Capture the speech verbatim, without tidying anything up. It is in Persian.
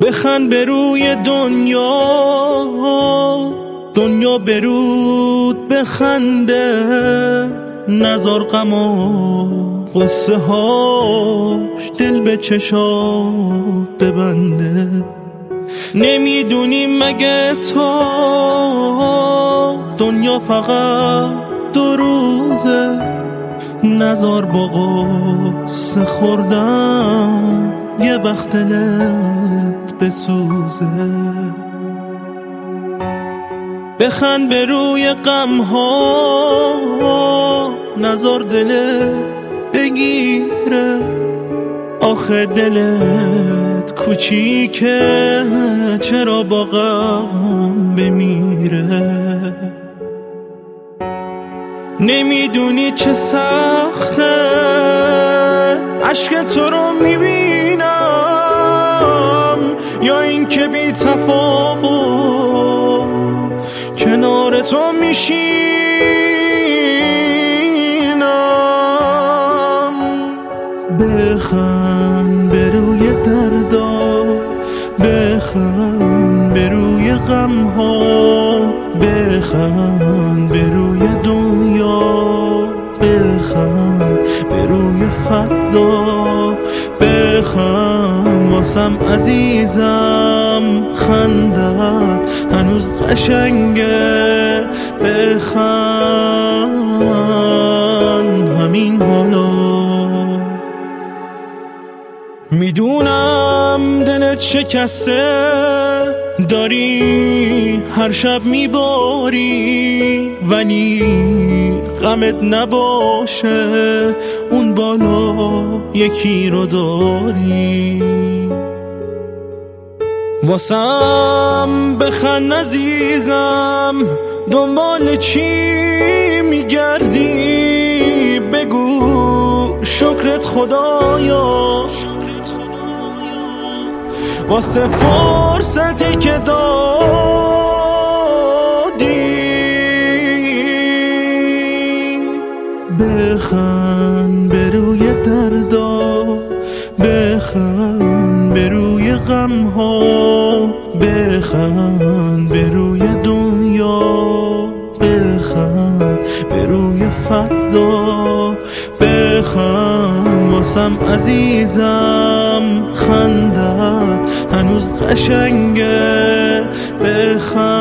بخند به روی دنیا، دنیا به رود بخنده، نزار غم و غصه هاش دل به چشات ببنده. نمیدونی مگه تو دنیا فقط دو روزه، نزار با غصه خوردن یه وقت دلت بسوزه. بخند به روی غم ها، نزار دلت بگیره، آخه دلت کوچیکه چرا با غم بمیره. نمیدونی چه سخته عشق تو رو میبینم، یا این که بی تفاوت کنار تو میشینم. بخند به روی دردا، بخند به روی غم ها، بخند به روی دنیا، بخند به روی فردا، بخند واسم عزیزم، خندت هنوز قشنگه، بخند همین حالا. میدونم دلت شکسته، داری هر شب میباری، ولی غمت نباشه اون بالا یکی رو داری. واسم بخند عزیزم، دنبال چی میگردی؟ بگو شکرت خدایا واسه فرصتی که دادی. بخند به روی دردا، بخند به روی غم ها، بخند به روی دنیا، بخند به روی فردا، بخند واسم عزیزم، خندت هنوز قشنگه، بخند